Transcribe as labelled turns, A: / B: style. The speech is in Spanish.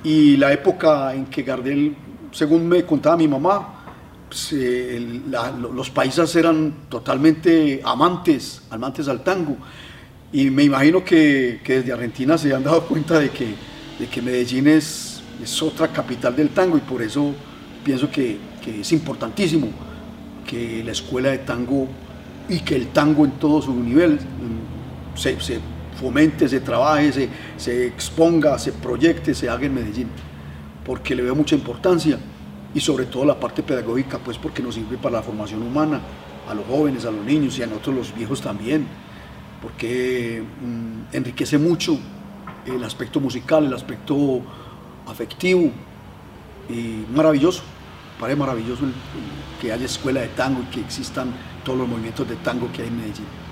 A: y la época en que Gardel, según me contaba mi mamá, pues, los paisas eran totalmente amantes al tango, y me imagino que desde Argentina se han dado cuenta de que Medellín es otra capital del tango, y por eso pienso que es importantísimo que la escuela de tango y que el tango en todo su nivel se fomente, se trabaje, se exponga, se proyecte, se haga en Medellín, porque le veo mucha importancia, y sobre todo la parte pedagógica, pues porque nos sirve para la formación humana, a los jóvenes, a los niños y a nosotros los viejos también, porque enriquece mucho el aspecto musical, el aspecto afectivo, y maravilloso, parece maravilloso que haya escuela de tango y que existan todos los movimientos de tango que hay en Medellín.